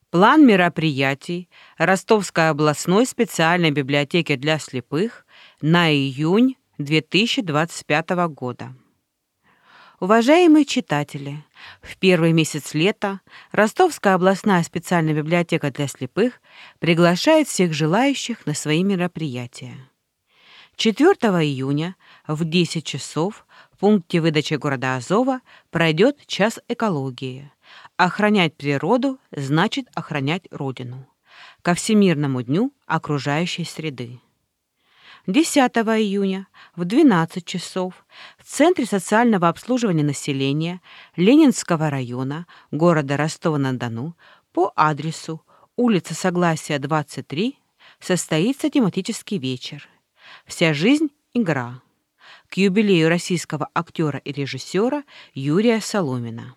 План мероприятий Ростовской областной специальной библиотеки для слепых на июнь 2025 года. Уважаемые читатели, в первый месяц лета Ростовская областная специальная библиотека для слепых приглашает всех желающих на свои мероприятия. 4 июня в 10 часов в пункте выдачи города Азова пройдет час экологии. Охранять природу значит охранять Родину. Ко Всемирному дню окружающей среды. 10 июня в 12 часов в Центре социального обслуживания населения Ленинского района города Ростова-на-Дону по адресу улица Согласия, 23 состоится тематический вечер «Вся жизнь – игра» к юбилею российского актера и режиссера Юрия Соломина.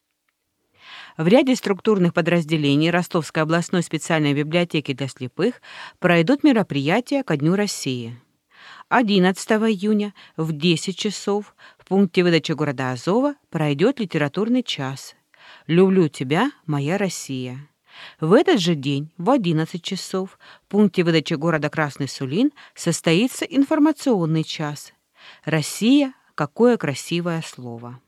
В ряде структурных подразделений Ростовской областной специальной библиотеки для слепых пройдут мероприятия ко Дню России. 11 июня в 10 часов в пункте выдачи города Азова пройдет литературный час «Люблю тебя, моя Россия». В этот же день в 11 часов в пункте выдачи города Красный Сулин состоится информационный час «Россия, какое красивое слово».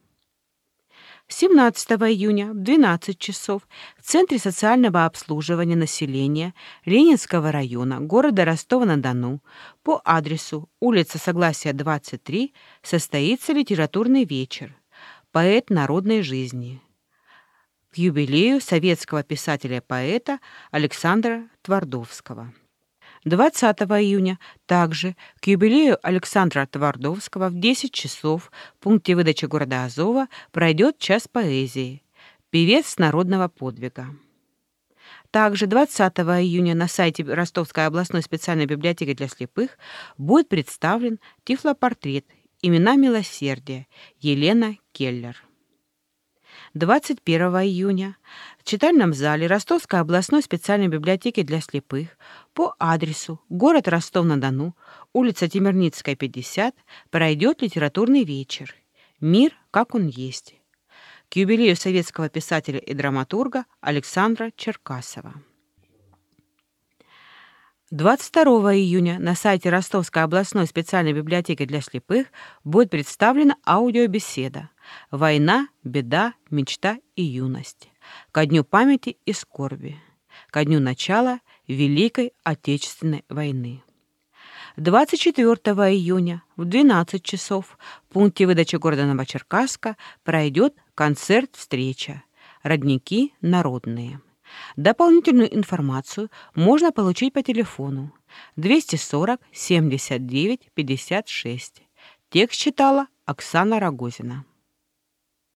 17 июня в 12 часов в Центре социального обслуживания населения Ленинского района города Ростова-на-Дону по адресу улица Согласия, 23 состоится литературный вечер «Поэт народной жизни» к юбилею советского писателя-поэта Александра Твардовского. 20 июня также к юбилею Александра Твардовского в 10 часов в пункте выдачи города Азова пройдет час поэзии «Певец народного подвига». Также 20 июня на сайте Ростовской областной специальной библиотеки для слепых будет представлен тифлопортрет «Имена милосердия» Елена Келлер. 21 июня в читальном зале Ростовской областной специальной библиотеки для слепых по адресу город Ростов-на-Дону, улица Темирницкая, 50, пройдет литературный вечер «Мир, как он есть» к юбилею советского писателя и драматурга Александра Черкасова. 22 июня на сайте Ростовской областной специальной библиотеки для слепых будет представлена аудиобеседа «Война, беда, мечта и юность» ко Дню памяти и скорби, ко дню начала Великой Отечественной войны. 24 июня в 12 часов в пункте выдачи города Новочеркасска пройдет концерт-встреча «Родники народные». Дополнительную информацию можно получить по телефону 240 79 56. Текст читала Оксана Рогозина.